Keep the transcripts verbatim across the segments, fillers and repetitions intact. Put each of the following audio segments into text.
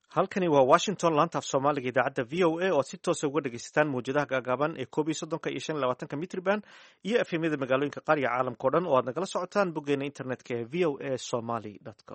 halkani waa washington laanta af soomaaliga idaacadda v o a oo si toosa uga dhegaysataan mawjadaha gaagaaban ee koob iyo soddonka iyo shan iyo labaatanka mitriban iyo efemyada magaalooyinka qaar iyo caalamka o dhan oo aad nagala socotaan boggeena internetka ee v o a somaly com.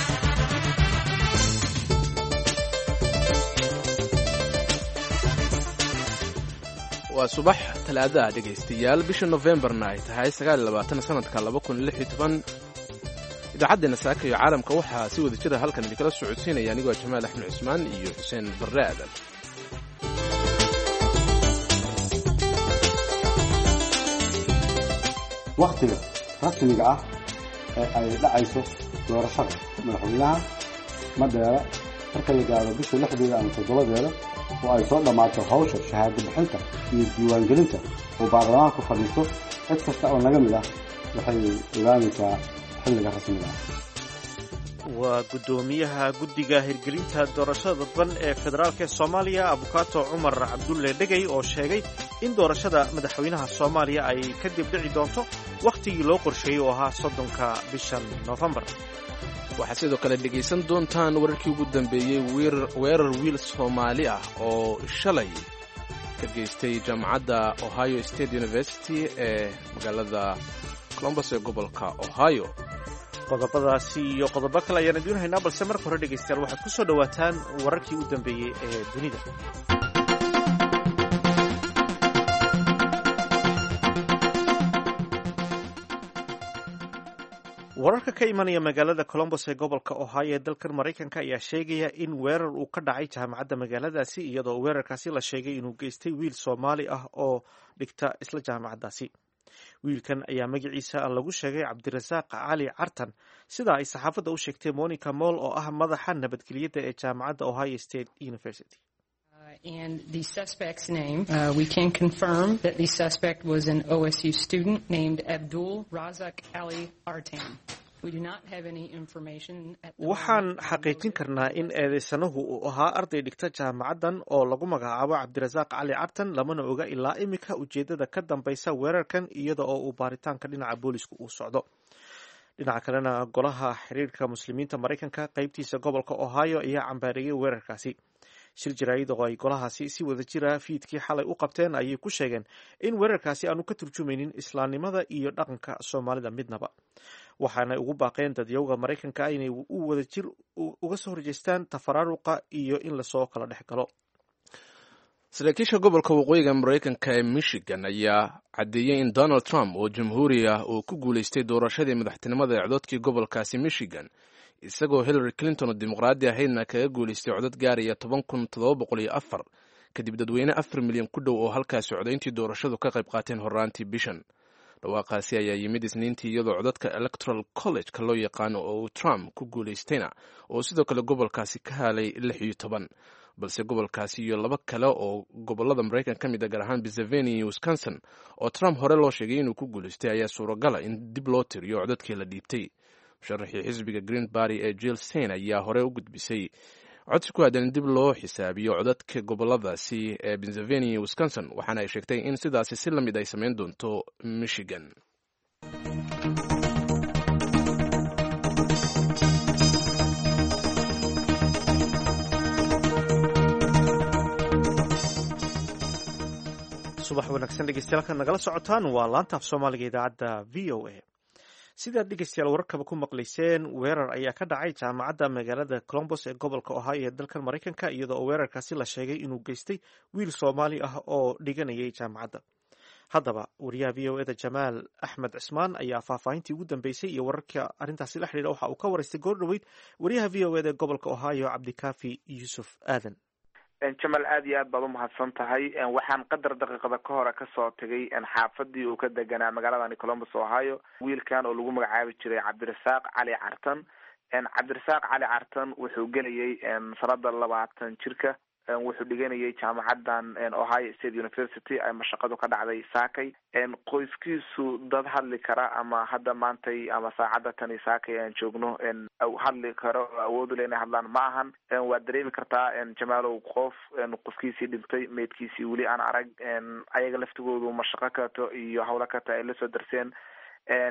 waa subax talaadaha dhegaystayaal bisha nofembarna ay tahay sagaal iyo labaatan sanadka laba kun lix iyo toban idaacaddeena saaka iyo caalamka waxaa si wada jira halkan idinkala socodsiinaya anigoo jamaal axmed cusmaan iyo xuseen barre aadan. wakhtiga rasmiga ah ee ay dhacayso doorashada madaxweynaha madeera marka la gaaro bisha lixdeeda ama toddobadeeda oo ay soo dhammaato hawsha shahaado bixinta iyo diiwaangelinta oo baarlamaanku fadhiisto cid kasta oo naga mid ah waxay ogaanaysaa xilliga rasmiga ah. waa guddoomiyaha guddiga hirgelinta doorashada dadban ee federaalk ee soomaaliya abukaato cumar cabdulle dhegey oo sheegay in doorashada madaxweynaha soomaaliya ay kadib dhici doonto wakhtigii loo qorsheeyey oo ahaa soddonka bishan noofembar. waxaad sidoo kale dhegaysan doontaan wararkii ugu dambeeyey weerar wiil soomaali ah oo shalay ka geystay jaamacadda ohio state university ee magaalada columbus ee gobolka ohio. qodobadaasi iyo qodobo kale ayaan idiin haynaa, balse marka hore dhegaystayaal waxaad ku soo dhowaataan wararkii u dambeeyey ee dunida. wararka ka imanaya magaalada columbus ee gobolka ohio ee dalkan maraykanka ayaa sheegaya in weerar uu ka dhacay jaamacadda magaaladaasi, iyadoo weerarkaasi la sheegay inuu geystay wiil soomaali ah oo dhigta isla jaamacaddaasi. wiilkan ayaa magaciisa lagu sheegay cabdirasaaq cali cartan, sida ay saxaafadda u sheegtay monica moll oo ah madaxa nabadgelyada ee jaamacadda ohio state university. And the suspect's name, uh, we can confirm that the suspect was an O S U student named Abdul Razak Ali Artan. We do not have any information at the waxaan xaqiijin karnaa in eedeysanuhu uu ahaa arday dhigta jaamacaddan oo lagu magacaabo cabdirasaaq cali cartan, lamana oga ilaa imika ujeeddada ka dambaysa weerarkan, iyada oo uu baaritaanka dhinaca booliska uu socdo. dhinaca kalena golaha xiriirka muslimiinta maraykanka qaybtiisa gobolka ohio ayaa cambaareeyey weerarkaasi. shir jaraa'id oo ay golahaasi si wada jira fiidkii xalay u qabteen ayay ku sheegeen in weerarkaasi aanu ka turjumaynin islaamnimada iyo dhaqanka soomaalida midnaba, waxaanay ugu baaqeen dadyowga maraykanka inay u wada jir uga soo horjeestaan tafaraaruqa iyo in lasoo kala dhex galo. saraakiisha gobolka waqooyiga maraykanka ee michigan ayaa caddeeyey in donald trump oo jamhuuri ah uu ku guulaystay doorashadii madaxtinimada ee cododkii gobolkaasi michigan, isagoo hillary clinton oo dimuqraadi ahaydna kaga guulaystay codad gaaraya toban kun toddoba boqol iyo afar kadib dadweyne afar milyan ku dhow oo halkaasi codayntii doorashadu ka qayb qaateen horraantii bishan. dhawaaqaasi ayaa yimid isniintii iyadoo codadka electoral college-ka loo yaqaano oo uu trump ku guulaystayna oo sidoo kale gobolkaasi ka halay lix iyo toban, balse gobolkaasi iyo laba kale oo gobolada maraykan ka mid a gaar ahaan pennsylvania iyo wisconsin oo trump hore loo sheegay inuu ku guulaystay ayaa suuragala in dib loo tiriyo codadkii la dhiibtay. musharaxii xisbiga green party ee jill stein ayaa hore u gudbisay codsi ku aadan dib loo xisaabiyo codadka goboladaasi ee pennsylvania iyo wisconsin, waxaana ay sheegtay in sidaasi si la mid ay samayn doonto michigan. subax wanaagsan dhegeystayaal kaad nagala socotaan waa laanta af soomaaliga idaacadda v o a. sidaad dhegeystayaal wararkaba ku maqlayseen, weerar ayaa ka dhacay jaamacadda magaalada columbus ee gobolka ohio ee dalkan maraykanka, iyadoo oo weerarkaasi la sheegay inuu geystay wiil soomaali ah oo dhiganayay jaamacadda. haddaba wariyaha v o eda jamaal axmed cismaan ayaa faahfaahintii ugu dambeysay iyo wararka arrintaasi la xidhiidha waxa uu ka waraystay goor dhoweyd wariyaha v o eda ee gobolka ohio cabdikaafi yuusuf aadan. jamaal aad iyo aad baad umahadsan tahay. waxaan qadar daqiiqada ka hore kasoo tegay xaafadii uu ka deganaa magaaladani columbus ohio wiilkan oo lagu magacaabi jiray cabdirasaaq cali cartan. cabdirasaaq cali cartan wuxuu gelayay sanada labaatan jirka, wuxuu dhiganayay jaamacadan ohio state university ay mashaqadu ka dhacday saakay. qoyskiisu dad hadli kara ama hadda maantay ama saacadda tani saakay aan joogno hadli karo oo awood u leh inay hadlaan ma ahan. waad dareemi kartaa jamaalow, qof qofkiisii dhintay meydkiisii weli aan arag, ayaga laftigoodu mashaqo kato iyo hawlo kata ay lasoo darseen.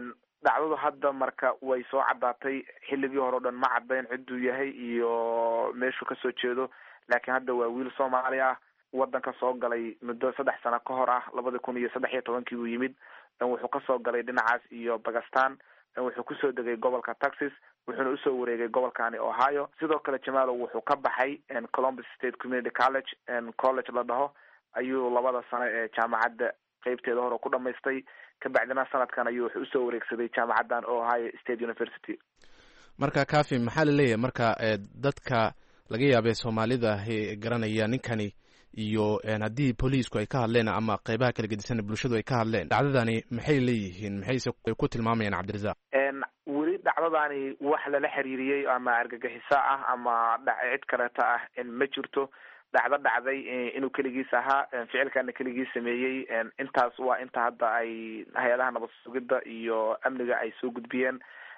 dhacdadu hadda marka way soo caddaatay. xilligii hore o dhan ma caddayn cidduu yahay iyo meeshuu kasoo jeedo, laakiin hadda waa wiil soomaali ah, wadanka soo galay muddo saddex sano ka hor ah, labada kun iyo saddex iyo tobankii buu yimid. wuxuu kasoo galay dhinacaas iyo Pakistan, wuxuu kusoo degay gobolka Texas, wuxuuna usoo wareegay gobolkani Ohio. sidoo kale Jamaalow wuxuu ka baxay Columbus State Community College college la dhaho, ayuu labada sano ee jaamacadda qaybteeda hore ku dhamaystay. kabacdina sanadkan ayuu wuxuu usoo wareegsaday jaamacaddan Ohio State University. marka Kaafi, maxaa la leeyahay marka dadka laga yaabay Soomaalida ay garanaya ninkani iyo haddii booliisku ay ka hadleen ama qaybaha kala gedisan bulshadu ay ka hadleen, dhacdadani maxay leeyihiin, maxayse ku tilmaamayaan Cabdirasaaq? weli dhacdadani wax lala xiriiriyey ama argagixiso ah ama cid kaleeta ah ma jirto. dhacdo dhacday inuu keligiis ahaa, ficilkana keligiis sameeyey. intaas waa inta hadda ay hay-adaha nabad sugidda iyo amniga ay soo gudbiyeen.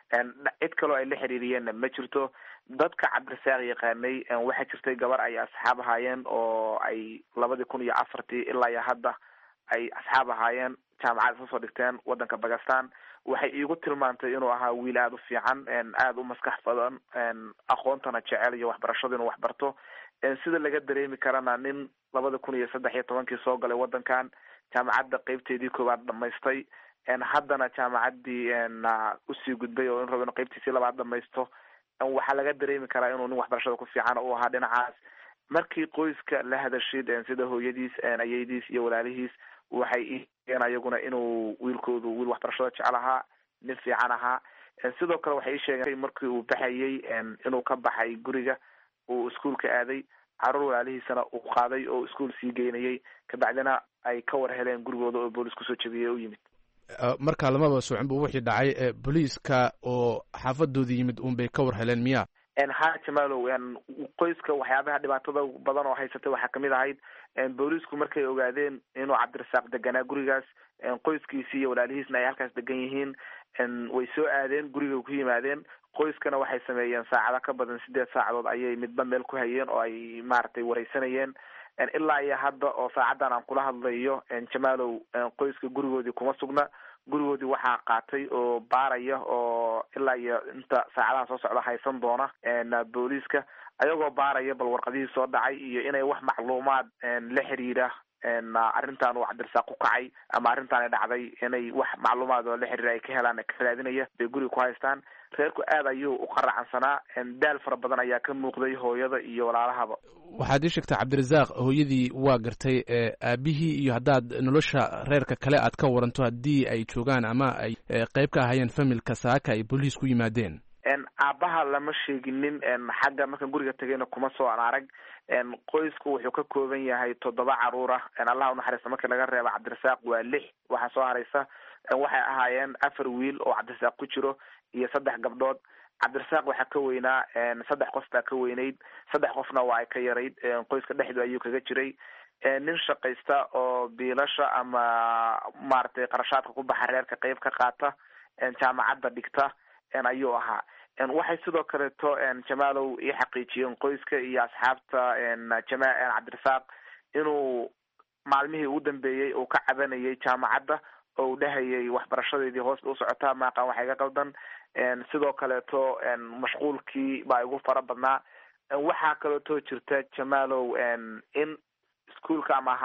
cid kaloo ay la xiriiriyeenna ma jirto. dadka Cabdirasaaq yaqaanay waxaa jirtay gabar ay asxaab ahaayeen oo ay labadii kun iyo afartii ilaa iyo hadda ay asxaab ahaayeen, jaamacad kasoo dhigteen wadanka Pakistan. waxay iigu tilmaantay inuu ahaa wiil aada u fiican, aada u maskax badan, aqoontana jecel iyo waxbarashada inuu waxbarto. sida laga dareemi karana nin labada kun iyo saddex iyo tobankii soo galay wadankan, jaamacadda qeybteedii koowaad dhamaystay, haddana jaamacaddii usii gudbay oo in rabo in qeybtiisii labaad dhamaysto. waxaa laga dareemi karaa inuu nin waxbarashada ku fiican u ahaa dhinacaas. markii qoyska la hadashid sida hooyadiis, ayeydiis iyo walaalihiis, waxay iigeen ayaguna inuu wiilkoodu wiil waxbarashada jecel ahaa, nin fiican ahaa. sidoo kale waxay isheegeen markii uu baxayey inuu ka baxay guriga, uu iskuolka aaday, caruur walaalihiisana uu qaaday oo iskuol sii geynayay. kabacdina ay ka war heleen gurigooda oo boolis kusoo jebiyey u yimid. marka lamaba socon bu wixii dhacay, booliiska oo xaafadooda yimid un bay ka war heleen miya? ha Jamaalow, qoyska waxyaabaha dhibaatada badan oo haysatay waxaa kamid ahayd boolisku markay ogaadeen inuu Cabdirasaaq deganaa gurigaas, qoyskiisii iyo walaalihiisna ay halkaas degan yihiin, way soo aadeen, guriga ku yimaadeen. qoyskana waxay sameeyeen saacado ka badan sideed saacadood ayay midba meel ku hayeen oo ay maaragtay wareysanayeen. ilaa iyo hadda oo saacadan aan kula hadlayo Jamaalow, qoyska gurigoodii kuma sugna. gurigoodii waxaa qaatay oo baaraya oo ilaa iyo inta saacadaha soo socda haysan doona booliiska, ayagoo baaraya bal warqadihii soo dhacay iyo inay wax macluumaad la xiriira arrintan uu Cabdirasaaq ku kacay ama arrintan ay dhacday, inay wax macluumaad oo la xiriira ay ka helaan ka raadinaya bay guriga ku haystaan. reerku aad ayuu u qaracansanaa, daal fara badan ayaa ka muuqday hooyada iyo walaalahaba. waxaad ii sheegtay Cabdirasaaq hooyadii waa gartay, aabihii iyo haddaad nolosha reerka kale aad ka waranto haddii ay joogaan ama ay qayb ka ahayeen familka saaka ay booliis ku yimaadeen? aabaha lama sheeginin, xagga markaan guriga tegayna kuma soo an arag. qoysku wuxuu ka kooban yahay toddoba caruur ah, allah unaxariista markii laga reeba Cabdirasaaq waa lix. waxaa soo haraysa waxay ahaayeen afar wiil oo Cabdirasaaq ku jiro iyo saddex gabdhood. Cabdirasaaq waxaa ka weynaa saddex qof baa ka weynayd, saddex qofna waa ay ka yarayd. qoyska dhexdu ayuu kaga jiray. nin shaqaysta oo biilasha ama maaragtay qarashaadka ku baxa reerka qayb ka qaata, jaamacadda dhigta ayuu ahaa. waxay sidoo kaleeto Jamaalow ii xaqiijiyeen qoyska iyo asxaabta jama Cabdirasaaq inuu maalmihii ugu dambeeyey uu ka cabanayay jaamacadda oo uu dhahayay waxbarashadeedii hoos u socotaa, maaqan waxay ka qaldan. sidoo kaleeto mashquulkii baa igu fara badnaa. waxaa kaleeto jirta Jamaalow in iskuolka ama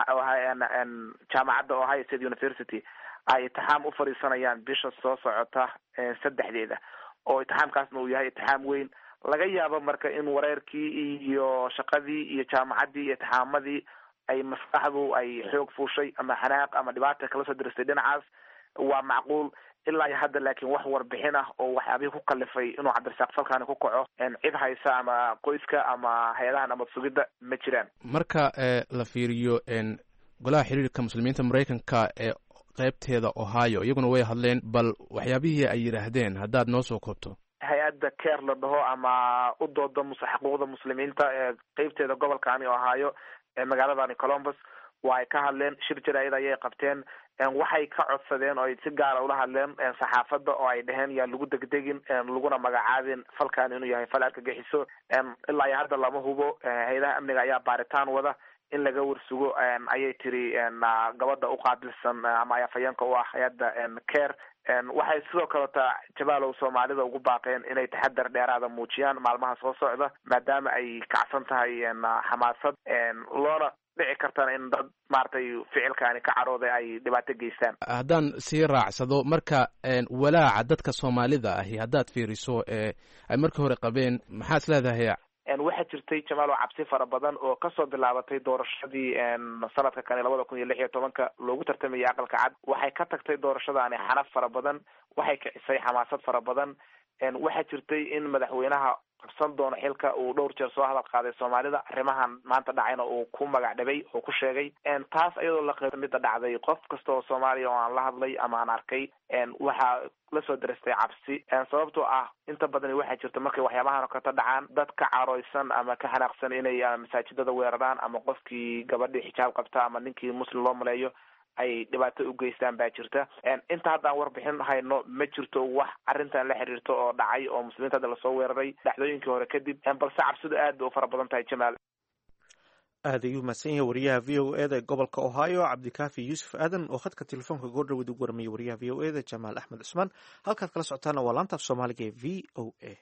jaamacadda Ohio State University ay itixaam u fadhiisanayaan bisha soo socota saddexdeeda, oo itixaamkaasna uu yahay itixaam weyn. laga yaabo marka in wareerkii iyo shaqadii iyo jaamacaddii iyo itixaamadii ay maskaxdu ay xoog fuushay ama xanaaq ama dhibaata kala soo diristay dhinacaas, waa macquul. ilaa iyo hadda laakiin wax warbixin ah oo waxyaabihii ku kalifay inuu Cabdirasaaq falkaani ku kaco cid haysa ama qoyska ama hay-adaha nabad sugidda ma jiraan. marka la fiiriyo golaha xiriirka muslimiinta Maraykanka ee qaybteeda Ohio iyaguna way hadleen, bal waxyaabihii ay yiraahdeen haddaad noo soo koobto. hay-adda care la dhaho ama u dooda xuquuqda muslimiinta ee qaybteeda gobolkaani Ohio ee magaaladani Columbus waa ay ka hadleen, shir jaraa'id ayay qabteen. waxay ka codsadeen oo ay si gaara ula hadleen saxaafadda oo ay dhaheen yaa lagu degdegin, laguna magacaabin falkan inuu yahay fal argagixiso. ilaa iyo hadda lama hubo. hay-adaha amniga ayaa baaritaan wada. in laga warsugo ayay tiri gabadha uqaabilsan ama afhayeenka u ah hay-adda care waxay sidoo kaleta jabaalow soomaalida ugu baaqeen inay taxadar dheeraada muujiyaan maalmaha soo socda maadaama ay kacsan tahay xamaasad loona dhici kartana in dad maaragtay ficilkaani ka carooday ay dhibaato geystaan. haddaan sii raacsado marka walaaca dadka soomaalida ahi haddaad fiiriso ee ay markii hore qabeen maxaa is leedahay? waxaa jirtay jamaal cabsi fara badan oo kasoo bilaabatay doorashadii sanadka kane labada kun iyo lix iyo tobanka loogu tartamayay aqalka cad waxay ka tagtay doorashadaani xanaf fara badan waxay kicisay xamaasad fara badan waxaa jirtay in madaxweynaha qabsan doono xilka uu dhowr jeer soo hadal qaaday soomaalida arrimahan maanta dhacayna uu ku magac dhabay oo ku sheegay taas iyadoo la qeyb mida dhacday qof kasta oo soomaaliya oo aan la hadlay ama aan arkay waxaa lasoo darastay cabsi sababtoo ah inta badani waxaa jirta markay waxyaabahan oo kata dhacaan dad ka carooysan ama ka xanaaqsan inay masaajidada weeraraan ama qofkii gabadhii xijaab qabta ama ninkii muslim loo maleeyo ay dhibaato u geystaan baa jirta inta haddaan warbixin hayno ma jirto wax arrintan la xiriirto oo dhacay oo muslimiinta hadda lasoo weeraray dhacdooyinkii hore kadib balse cabsidu aad bay u fara badan tahay jamaal. aad ayuu mahadsan yahay wariyaha v o e da ee gobolka ohio cabdikaafi yuusuf aadan oo khadka telefoonka goordhoweed ugu warmayay wariyaha v o e da jamaal axmed cusmaan. halkaad kala socotaana waa laanta af soomaaliga ee v o a.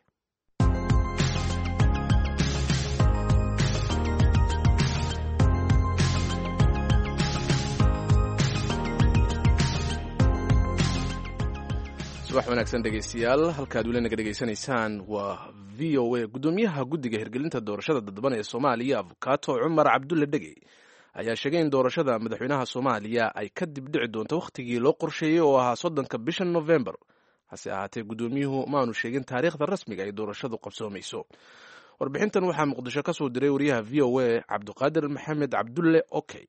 subax wanaagsan dhegeystayaal halkaad weli naga dhegeysanaysaan waa v o a. guddoomiyaha guddiga hirgelinta doorashada dadban ee soomaaliya abukato cumar cabdulle dhegey ayaa sheegay in doorashada madaxweynaha soomaaliya ay ka dib dhici doonto wakhtigii loo qorsheeyey oo ahaa soddonka bisha novembar. hase ahaatee guddoomiyuhu maanu sheegin taariikhda rasmiga ay doorashadu qabsoomayso. warbixintan waxaa muqdisho ka soo diray wariyaha v o a cabdiqaadir maxamed cabdulle okey.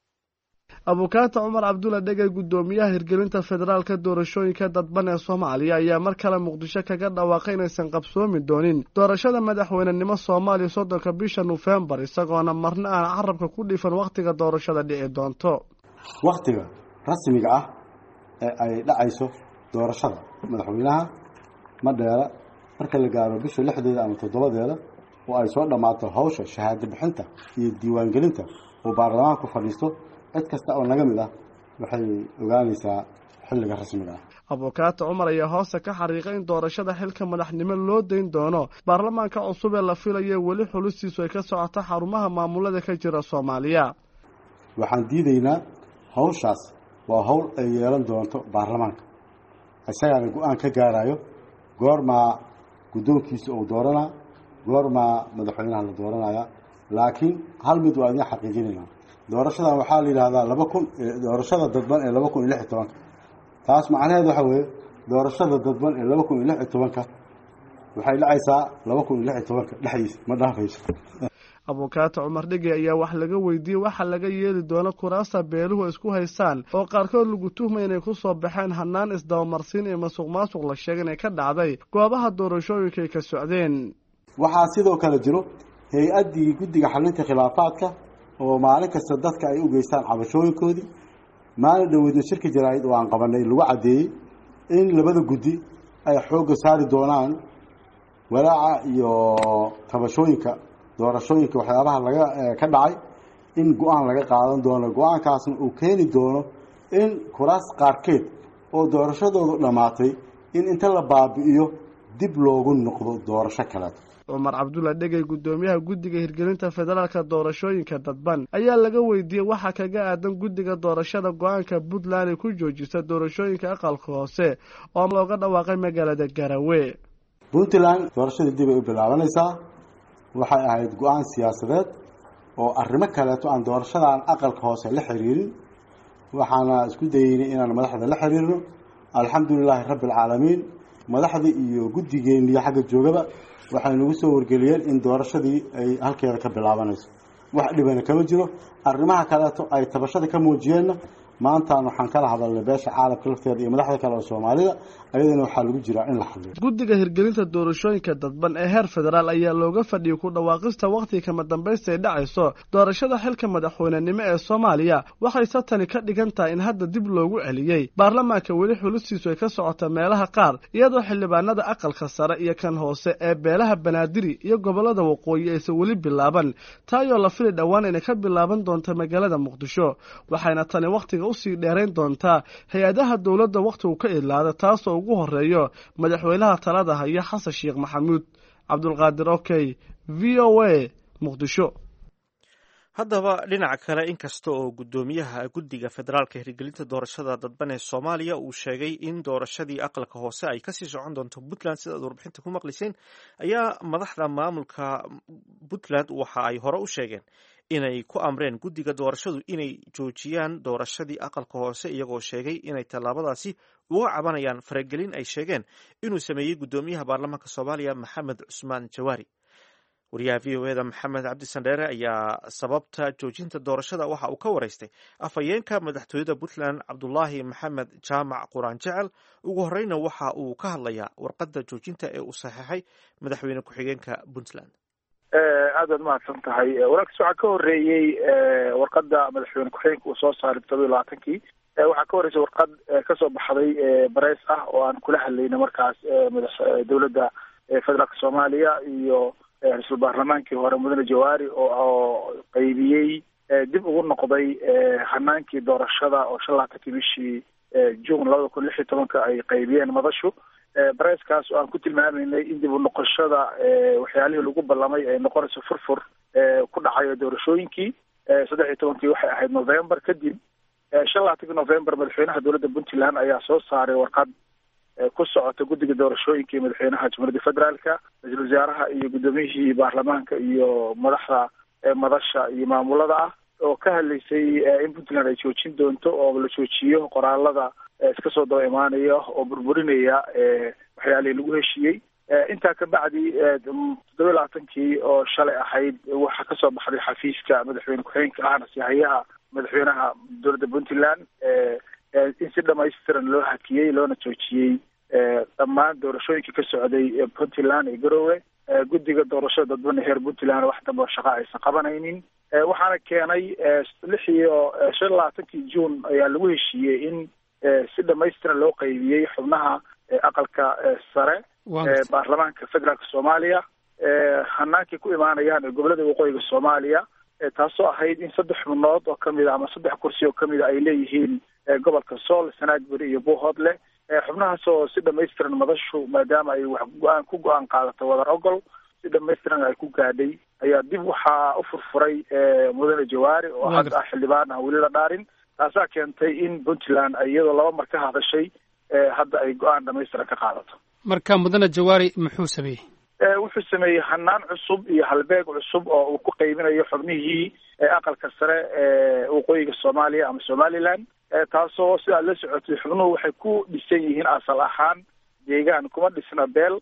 abukaata cumar cabdulle dhegey guddoomiyaha hirgelinta federaalka doorashooyinka dadban ee soomaaliya ayaa mar kale muqdisho kaga dhawaaqay inaysan qabsoomi doonin doorashada madaxweynenimo soomaaliya soddonka bisha nofembar isagoona marna aan carabka ku dhifan wakhtiga doorashada dhici doonto. wakhtiga rasmiga ah ee ay dhacayso doorashada madaxweynaha madheera marka la gaaro bisha lixdeeda ama toddobadeeda oo ay soo dhammaato hawsha shahaado bixinta iyo diiwaangelinta oo baarlamaanku fadhiisto cid kasta oo naga mid ah waxay ogaanaysaa xilliga rasmiga ah. abukaata cumar ayaa hoose ka xariiqay in doorashada xilka madaxnimo loo dayn doono baarlamaanka cusub ee la filayo weli xulistiisu ay ka socoto xarumaha maamulada ka jira soomaaliya. waxaan diidaynaa hawshaas waa hawl ay yeelan doonto baarlamaanka isagaana go-aan ka gaarayo goormaa guddoonkiisa uu dooranaa goormaa madaxweynaha la dooranaya. laakiin hal mid waa idin xaqiijinaynaa doorashadan waxaa la yidhahdaa laba kun doorashada dadban ee laba kun iyo lix iyo tobanka taas macnaheed waxa weeye doorashada dadban ee laba kun iyo lix iyo tobanka waxay dhacaysaa laba kun iyo lix iyo tobanka dhexdiisa ma dhaafayso. abukaata cumar dhegey ayaa wax laga weydiiyey waxa laga yeeli doono kuraasta beeluhu isku haystaan oo qaarkood lagu tuhmay inay ku soo baxeen hanaan isdabamarsiin ee masuq maasuq la sheegay inay ka dhacday goobaha doorashooyinka ay ka socdeen. waxaa sidoo kale jiro hay-addii guddiga xalinta khilaafaadka oo maalin kasta dadka ay u geystaan cabashooyinkoodii maalin dhaweydna shirka jaraa'id oo aan qabanay lagu caddeeyey in labada guddi ay xoogga saari doonaan walaaca iyo tabashooyinka doorashooyinka waxyaabaha laga ka dhacay in go-aan laga qaadan doono. go-aankaasna uu keeni doono in kuraas qaarkeed oo doorashadoodu dhammaatay in inta la baabi'iyo dib loogu noqdo doorasho kaleeto. cumar cabdulle dhegey guddoomiyaha guddiga hirgelinta federaalka doorashooyinka dadban ayaa laga weydiiyey waxa kaga aadan guddiga doorashada go-aanka puntland ay ku joojisa doorashooyinka aqalka hoose oo looga dhawaaqay magaalada garowe. puntland doorashadii dib ay u bilaabanaysaa waxay ahayd go-aan siyaasadeed oo arrimo kaleeto aan doorashadan aqalka hoose la xiriirin. waxaana isku dayeynay inaan madaxda la xiriirno alxamdulilaahi rabbi alcaalamiin madaxda iyo guddigeeniyo xagga joogaba waxay nagu soo wargeliyeen in doorashadii ay halkeeda ka bilaabanayso wax dhibana kama jiro. arrimaha kaleeto ay tabashada ka muujiyeenna maantaan waxaan kala hadalnay beesha caalamka lafteeda iyo madaxda kale oo Soomaalida ayadana waxaa lagu jiraa in la xalliyo. Guddiga hirgelinta doorashooyinka dadban ee heer federaal ayaa looga fadhiyay ku dhawaaqista waqtiga kama dambaysta ee dhacayso doorashada xilka madaxweynenimo ee Soomaaliya. Waxay satani ka dhigan tahay in hadda dib loogu celiyay baarlamaanka weli xulustiisu ay ka socota meelaha qaar, iyadoo xildhibaanada aqalka sare iyo kan hoose ee beelaha Banaadir iyo gobolada waqooyi ay weli bilaaban, taayoo la filay dhawaan inay ka bilaaban doonto magaalada Muqdisho. Waxayna tani waqtiga u sii dheerayn doontaa hay-adaha dawladda waqtigu ka ilaada, taasoo ugu horeeyo madaxweynaha talada haya Xasan Sheekh Maxamuud. Cabdulqaadir Okey, V O A, Muqdisho. haddaba dhinaca kale inkasta oo guddoomiyaha guddiga federaalka hirgelinta doorashada dadban ee Soomaaliya uu sheegay in doorashadii aqalka hoose ay kasii socon doonto Puntland sida warbixinta ku maqliseen, ayaa madaxda maamulka Puntland waxa ay hore u sheegeen inay ku amreen guddiga doorashadu inay joojiyaan doorashadii aqalka hoose, iyagoo sheegay inay tallaabadaasi uga cabanayaan faragelin ay sheegeen inuu sameeyey guddoomiyaha baarlamaanka Soomaaliya Maxamed Cusmaan Jawaari. wariyaha V O A da Maxamed Cabdi Sandheere ayaa sababta joojinta doorashada waxa uu ka wareystay afhayeenka madaxtooyada Puntland Cabdulaahi Maxamed Jaamac Quraan Jecel. ugu horeyna waxa uu ka hadlayaa warqadda joojinta ee uu saxeexay madaxweyne ku-xigeenka Puntland. aad baad mahadsan tahay. wararkaas waxaa ka horeeyey warqadda madaxweyne ku-xigeenka uu soo saaray todoba iyo labaatankii. waxaa ka horeysay warqad kasoo baxday bareys ah oo aan kula hadlayna markaas madax dowladda federaalka Soomaaliya iyo ra-iisul baarlamaankii hore mudane Jawaari oo qaybiyey dib ugu noqday hanaankii doorashada oo shan iyo labaatankii bishii June labada kun lix iyo tobanka ay qaybiyeen madashu. bareyskaas oo aan ku tilmaamaynay in dib u noqoshada waxyaalihii lagu ballamay ay noqonayso furfur ku dhacayo doorashooyinkii. saddex iyo tobankii waxay ahayd November. kadib shan iyo labaatankii November madaxweynaha dowladda Puntland ayaa soo saaray warqad ku socota guddiga doorashooyinka iyo madaxweynaha Jamhuuriyadda Federaalka, ra-iisul wasaaraha iyo guddoomiyihii baarlamaanka iyo madaxda madasha iyo maamulada ah oo ka hadlaysay in Puntland ay joojin doonto oo la joojiyo qoraalada iska soo daba imaanaya oo burburinaya waxyaalihii lagu heshiiyey. intaa ka bacdi toddoba iyo labaatankii oo shalay ahayd waxaa kasoo baxday xafiiska madaxweyne ku-xigeenka ahna sihayaha madaxweynaha dowladda Puntland in si dhamaystiran loo hakiyey loona joojiyey dhammaan doorashooyinkii ka socday Puntland iyo Garowe. guddiga doorashada dadban heer Puntland wax damba shaqo aysan qabanaynin. waxaana keenay lix iyo shan iyo labaatankii June ayaa lagu heshiiyey in si dhamaystiran loo qaybiyey xubnaha aqalka sare baarlamaanka federaalka Soomaaliya hanaankii ku imaanayaan gobolada waqooyiga Soomaaliya, taasoo ahayd in saddex xubnood oo kamid ama saddex kursi oo kamid ay leeyihiin gobolka Sool, Sanaagbari iyo Buuhoodle. xubnahaas oo si dhamaystiran madashu maadaama ay wax go-aan ku go-aan qaadato wadar ogol si dhamaystiran ay ku gaadhay, ayaa dib waxaa u furfuray mudane Jawaari oo hadda ah xildhibaan aan weli la dhaarin. taasaa keentay in Puntland iyadoo laba mar ka hadashay hadda ay go-aan dhamaystiran ka qaadato. marka mudane Jawaari muxuu sameeyey? wuxuu sameeyey hanaan cusub iyo halbeeg cusub oo uu ku qaybinayo xubnihii aqalka sare ee waqooyiga Soomaaliya ama Somaliland, taasoo sidaa la socotay xubnuhu waxay ku dhisan yihiin asal ahaan deegaan, kuma dhisna beel.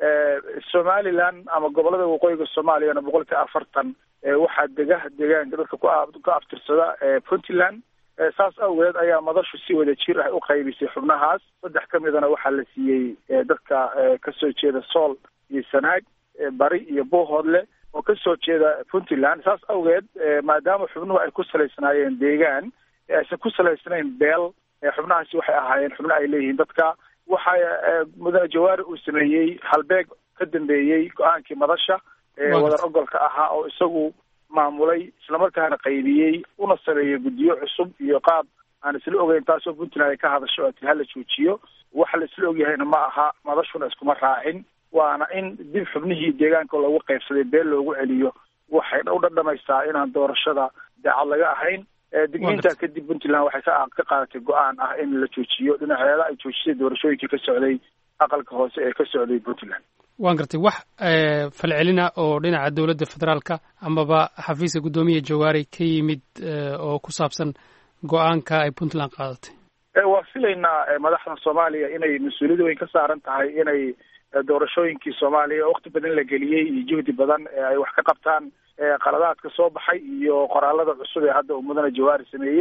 Somaliland ama gobolada waqooyiga Soomaaliyana boqolkiiba afartan waxaa dega deegaanka dadka ku abtirsada Puntland. saas awgeed ayaa madashu si wada jir ah u qaybisay xubnahaas. saddex ka midana waxaa la siiyey dadka kasoo jeeda Sool iyo Sanaag, Bari iyo Buuhoodle oo kasoo jeeda Puntland. saas awgeed maadaama xubnuhu ay ku salaysnaayeen deegaan, aysan ku salaysnayn beel, xubnahaasi waxay ahaayeen xubno ay leeyihiin dadka. waxa mudane Jawaari uu sameeyey halbeeg ka dambeeyey go-aankii madasha wadar ogolka ahaa oo isagu maamulay islamarkaana qaybiyey una sameeyey guddiyo cusub iyo qaab aan isla ogeyn, taasoo Puntland ay ka hadasho oo hala joojiyo. waxa la isla ogyahayna ma aha, madashuna iskuma raacin, waana in dib xubnihii deegaanka loogu qaybsaday beel loogu celiyo. waxay u dhadhamaysaa inaan doorashada daacad laga ahayn. digniintaa kadib Puntland waxay ka ka qaadatay go-aan ah in la joojiyo dhinaceeda ay joojisay doorashooyinkii ka socday aqalka hoose ee ka socday Puntland. waan gartay wax falcelina oo dhinaca dowladda federaalka amaba xafiiska guddoomiyaha Jawaari ka yimid oo ku saabsan go-aanka ay Puntland qaadatay? waa filaynaa madaxda Soomaaliya inay mas-uuliyad weyn ka saaran tahay inay doorashooyinkii Soomaaliya waqti badan la geliyey iyo juhdi badan ay wax ka qabtaan qaladaadka soo baxay iyo qoraalada cusub ee hadda uu mudane Jawaari sameeyey.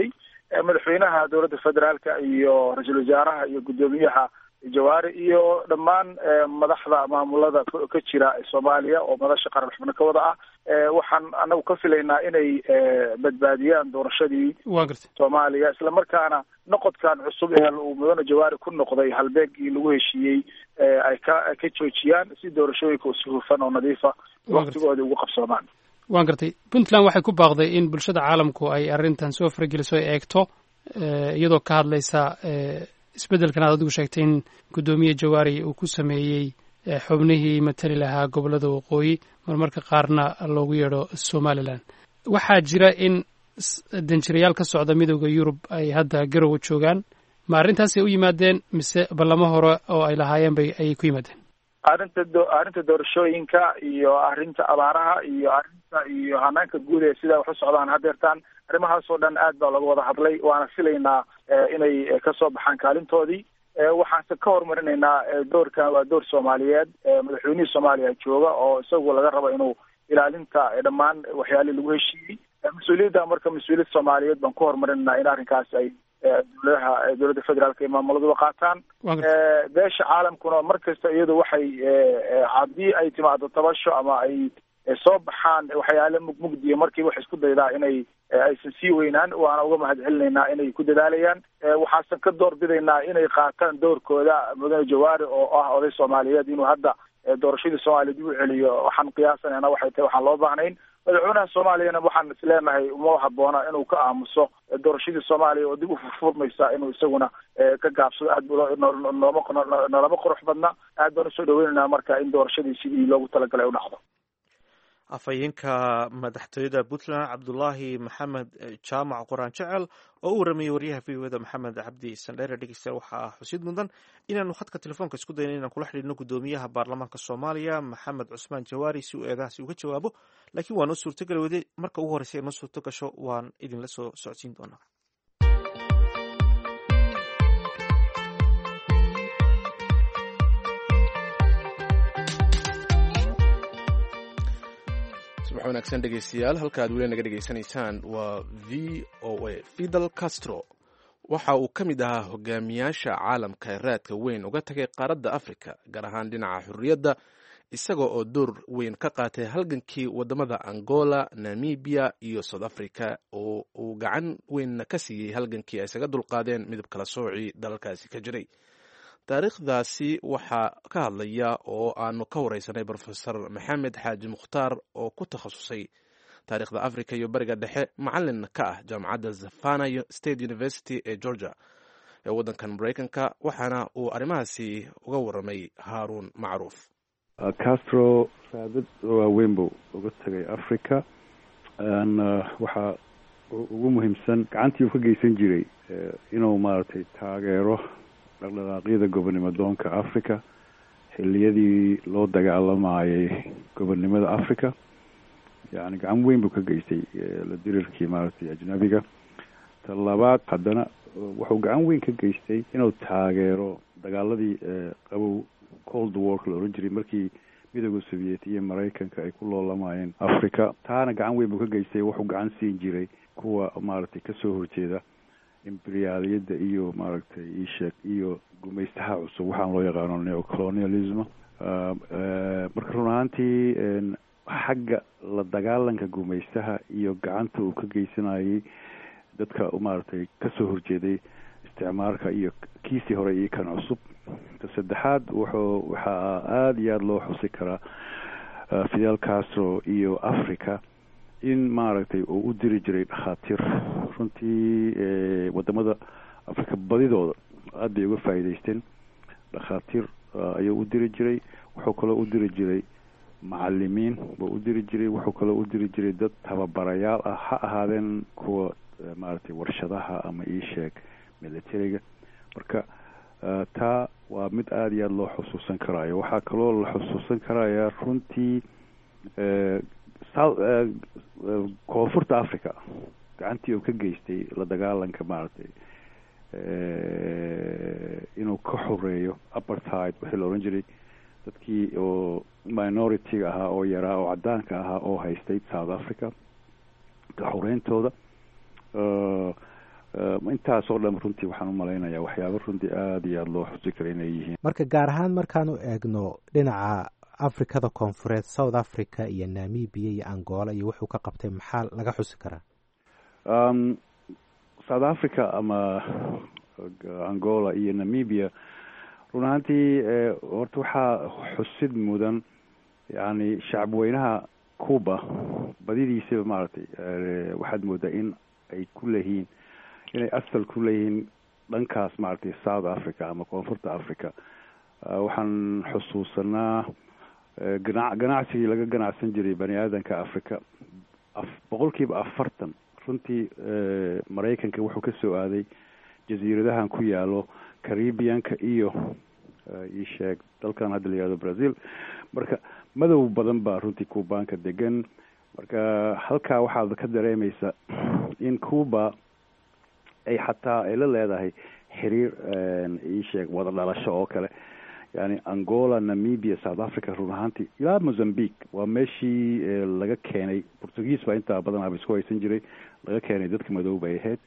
madaxweynaha dowladda federaalka iyo ra-iisul wasaaraha iyo guddoomiyaha jawaari iyo dhammaan madaxda maamulada ka jira soomaaliya oo madasha qaran xubno ka wada ah waxaan anagu ka filaynaa inay badbaadiyaan doorashadii soomaaliya isla markaana noqodkan cusub ee uu mudane jawaari ku noqday halbeegii lagu heshiiyey ay ka ka joojiyaan si doorashooyinka si hufan oo nadiifa waqtigooda ugu qabsoomaan. waan gartay puntland waxay ku baaqday in bulshada caalamku ay arrintan soo farageliso ay eegto iyadoo ka hadlaysa isbeddelkan aad adigu sheegtay in guddoomiye jawaari uu ku sameeyey xubnihii matali lahaa gobollada waqooyi marmarka qaarna loogu yeedho somalilan waxaa jira in danjirayaal ka socda midooda yurub ay hadda garowa joogaan ma arrintaasay u yimaadeen mise ballamo hore oo ay lahaayeen bay ayay ku yimaadeen arrinta do arrinta doorashooyinka iyo arrinta abaaraha iyo arrinta iyo hanaanka guud ee sidaa wax u socdaan hadeertaan arrimahaas oo dhan aad baa laga wada hadlay waana filaynaa inay kasoo baxaan kaalintoodii waxaanse ka horumarinaynaa doorkan waa door soomaaliyeed madaxweynihii soomaaliya jooga oo isagu laga rabo inuu ilaalinta dhammaan waxyaalihii lagu heshiiyey mas-uuliyadda marka mas-uuliyad soomaaliyeed baan ku horumarinaynaa in arrinkaas ay dowladaha dowladda federaalka iyo maamuladuba qaataan beesha caalamkuna mar kasta iyadu waxay haddii ay timaado tabasho ama ay soo baxaan waxyaale mugmugdiya markiiba waxay isku daydaa inay aysan sii weynaan waana uga mahad celinaynaa inay ku dadaalayaan waxaasan ka door bidaynaa inay qaataan doorkooda mudane jawaari oo ah oday soomaaliyeed inuu hadda doorashadii soomaaliya dib u celiyo waxaan qiyaasanayna waxay tahay waxaan loo baahnayn madaxweynaha soomaaliyana waxaan isleenahay uma haboona inuu ka aamuso doorashadii soomaaliya oo dib u furfurmaysa inuu isaguna ka gaabsado aad nolama qurux badna aad baan usoo dhaweynaynaa marka in doorashadii sidii loogu talagalay u dhacdo. afhayeenka madaxtooyada puntland cabdulaahi maxamed jaamac qoraan jecel oo u waramayey waryaha v o da maxamed cabdi sandheere dhegeystayaal waxaa xusid mudan inaanu khadka telefoonka isku dayna inaan kula xidhiidhno guddoomiyaha baarlamaanka soomaaliya maxamed cusmaan jawaari si uu eedahaasi uga jawaabo laakiin waa noo suurtogeli weyday marka ugu horreysay ee noo suurto gasho waan idinla soo socodsiin doonaa. subax wanaagsan dhegeystayaal halka aad weli naga dhegeysanaysaan waa v o a. Fidel Castro waxa uu ka mid ahaa hogaamiyaasha caalamka ee raadka weyn uga tagay qaaradda africa gaar ahaan dhinaca xurriyadda isaga oo door weyn ka qaatay halgankii wadamada Angola, Namibia iyo South Africa oo uu gacan weyn ka siiyey halgankii ay isaga dulqaadeen midab kala soocii dalalkaasi ka jiray. taariikhdaasi waxaa ka hadlaya oo aanu ka wareysanay profesor maxamed xaaji mukhtaar oo ku takhasusay taariikhda africa iyo bariga dhexe macalin ka ah jaamacadda Savannah State University ee Georgia ee waddankan Mareykanka waxaana uu arrimahaasi uga waramay Haaruun Macruuf. Castro saadad waaweyn buu uga tagay Africa waxaa ugu muhiimsan gacantii uu ka geysan jiray inuu maaragtay taageero dhaqdhaqaaqyada gobonnimo doonka Africa xilliyadii loo dagaalamayay gobonnimada Africa yani gacan weyn buu ka geystay la dirirkii maaragtay ajnabiga. talabaad haddana wuxuu gacan weyn ka geystay inuu taageero dagaaladii qabow cold war la oran jiray markii midowga Soviet iyo Mareykanka ay ku loolamayeen Africa taana gacan weyn buu ka geystay wuxuu gacan siin jiray kuwa maaragtay kasoo horjeeda imperialiyadda iyo maaragtay isheeg iyo gumaystaha cusub waxaan loo yaqaano neocolonialism marka run ahaantii xagga la dagaalanka gumaystaha iyo gacanta uu ka geysanayay dadka maaragtay kasoo horjeeday isticmaalka iyo kiisii hore iyo kan cusub. saddexaad wuxuu waxaa aada iyo aada loo xusi karaa Fidel Castro iyo Africa in maaragtay uu u diri jiray dhakhaatiir runtii wadamada Africa badidooda aad bay uga faa'iidaysteen dhakhaatiir ayuu u diri jiray. wuxuu kaloo u diri jiray macalimiin buu u diri jiray. wuxuu kaloo u diri jiray dad tababarayaal ah ha ahaadeen kuwa maaragtay warshadaha ama iisheeg militariga. marka taa waa mid aada iyo aada loo xusuusan karaayo. waxaa kaloo la xusuusan karaya runtii koonfurta Africa gacantii uu ka geystay la dagaalanka maaragtay inuu ka xoreeyo apartheid wixii la oran jiray dadkii oo minority-ga ahaa oo yaraa oo cadaanka ahaa oo haystay South Africa ka xoreyntooda. intaasoo dhan runtii waxaan u malaynayaa waxyaaba runtii aada iyo aada loo xusi kara inay yihiin. marka gaar ahaan markaan u eegno dhinaca afrikada koonfureed, south africa iyo namibia iyo angola iyo wuxuu ka qabtay, maxaa laga xusi karaa? um, south africa ama angola iyo namibia run ahaantii horta waxaa xusid mudan yani shacab weynaha cuba badidiisaba maaragtay waxaad moodaa in ay ku leeyihiin inay asal ku leeyihiin dhankaas maaragtay south africa ama koonfurta africa. waxaan xusuusanaa gana ganacsigii laga ganacsan jiray bani aadanka africa boqol kiiba afartan runtii maraykanka wuxuu ka soo aaday jasiiradahan ku yaalo caribbeanka iyo isheeg dalkan hadda la yihahdo brazil. marka madow badan baa runtii cubaanka degan. marka halkaa waxaad ka dareemaysa in cuba ay xataa ay la leedahay xiriir isheeg wada dhalasho oo kale, yani angola, namibia, south africa run ahaantii ilaa mozambique waa meeshii laga keenay portuguese baa intaa badan aba isku haysan jiray, laga keenay dadka madow bay ahayd.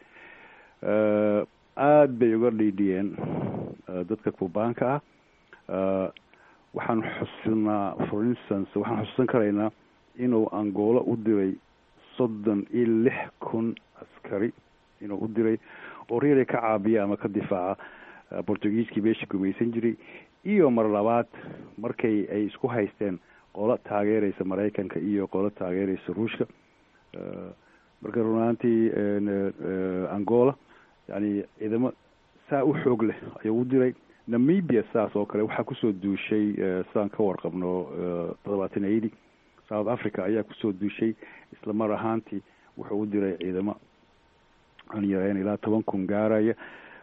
aada bay uga dhiidhiyeen dadka cubaanka ah. waxaan xusinaa for instance waxaan xusuusan karaynaa inuu angola u diray soddon iyo lix kun askari inuu u diray oo reeray ka caabiya ama ka difaaca portugiiskii meesha gumaysan jiray, iyo mar labaad markay ay isku haysteen qolo taageeraysa maraykanka iyo qolo taageeraysa ruushka. marka runaantii angola yani ciidamo saa u xoog leh ayuu u diray. namibia saas oo kale waxaa kusoo duushay sidaan ka warqabno todobaatanayadii south africa ayaa kusoo duushay, isla mar ahaantii wuxuu u diray ciidamo aan yareyn ilaa toban kun gaaraya.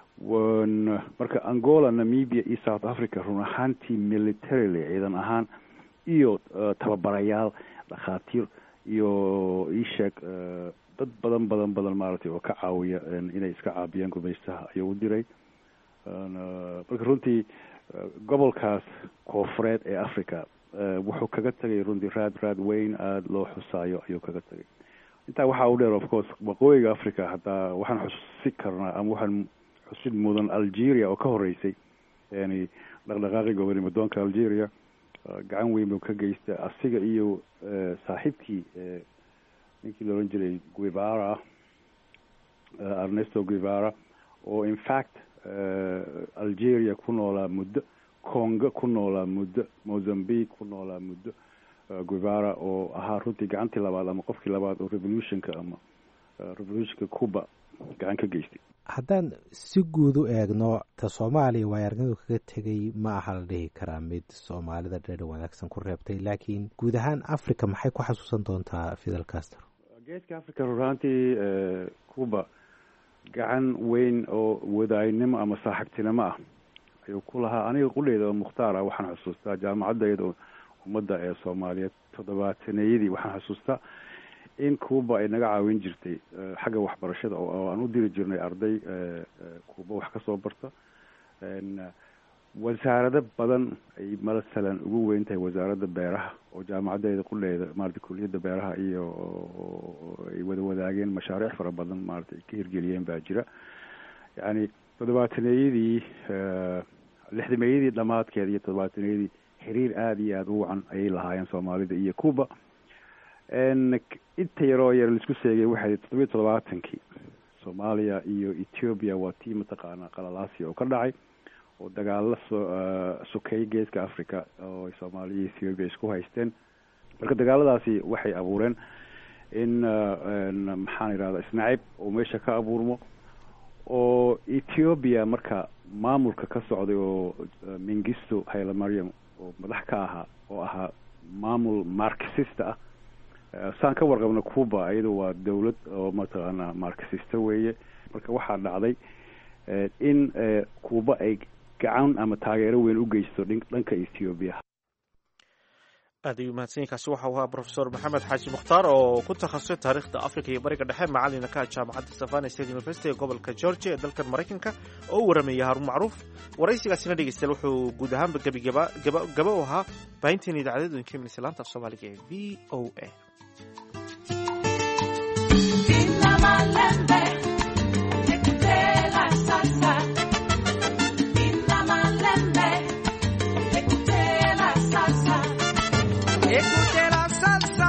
marka angola, namibia iyo south africa run ahaantii militarily ciidan ahaan iyo tababarayaal, dhakhaatiir iyo isheeg dad badan badan badan maaragtay oo ka caawiya inay iska caabiyaan gumaystaha ayuu u diray. marka runtii gobolkaas koonfureed ee africa wuxuu kaga tagay runtii raad raad weyn aada loo xusaayo ayuu kaga tagay. intaa waxaa u dheer of course waqooyiga africa hataa waxaan xusi karnaa ama waxaan xusid mudan algeria oo ka horeysay yani dhaqdhaqaaqi gobonimadoonka algeria gacan weyn buu ka geystay asiga iyo saaxiibkii ninkii la oran jiray guevara, ernesto guevara, oo in fact algeria ku noolaa muddo, congo ku noolaa muddo, mozambique ku noolaa muddo. guevara oo ahaa runtii gacantii labaad ama qofkii labaad oo revolutionka ama revolutionka cuba gacan ka geystay. haddaan si guud u eegno ta soomaaliya waay aragnadu kaga tegay ma aha la dhihi karaa mid soomaalida dheer wanaagsan ku reebtay, laakiin guud ahaan africa maxay ku xasuusan doontaa Fidel Castro? geeska africa runtii cuba gacan weyn oo wadaaynimo ama saaxiibtinimo ah ayuu ku lahaa. aniga qudheyda oo mukhtaar ah waxaan xusuustaa jaamacadayda ummadda ee soomaaliyeed toddobaataneyadii waxaan xusuustaa in cuba ay naga caawin jirtay xagga waxbarashada oo aan u diri jirnay arday cuba wax ka soo barta. wasaarado badan ay masalan ugu weyn tahay wasaaradda beeraha oo jaamacaddeeda qudheyda maarata kuliyadda beeraha iyo ay wada wadaageen mashaariic fara badan maarata ay ka hirgeliyeen baa jira. yani toddobaataneyadii lixdameeyadii dhamaadkeeda iyo toddobaataneyadii xiriir aada iyo aada u wacan ayay lahaayeen soomaalida iyo cuba. inta yaroo yar laisku seegay waxay toddobiyo toddobaatankii soomaaliya iyo ethiopia waa tii mataqaanaa qalalaasi oo ka dhacay oo dagaalo soo sokeeyay geeska africa oo soomaaliya iyo ethiopia isku haysteen. marka dagaaladaasi waxay abuureen in maxaan idhahdaa isnacib oo meesha ka abuurmo, oo ethiopia marka maamulka ka socday oo Mengistu Haile Mariam oo madax ka ahaa oo ahaa maamul marxist ah. saan ka warqabna cuba iyadu waa dawlad oo mataqaanaa marxist weeye. marka waxaa dhacday in cuba ay gacan ama taageero weyn u geysto dhanka Ethiopia. aad ayuu mahadsanyainkaasi waxa uu ahaa professor maxamed xaaji mukhtaar oo ku takhasusay taariikhda africa iyo bariga dhexe, macalina ka jaamacadda savannah state university ee gobolka georgia ee dalkan maraykanka, oo u waramayay haruun macruuf. waraysigaasina dhegeystayaal wuxuu guud ahaanba gebigaba gaba u ahaa baahinteena idaacadda idinka imanaysa laanta af soomaaliga ee v o a. écoutez la salsa.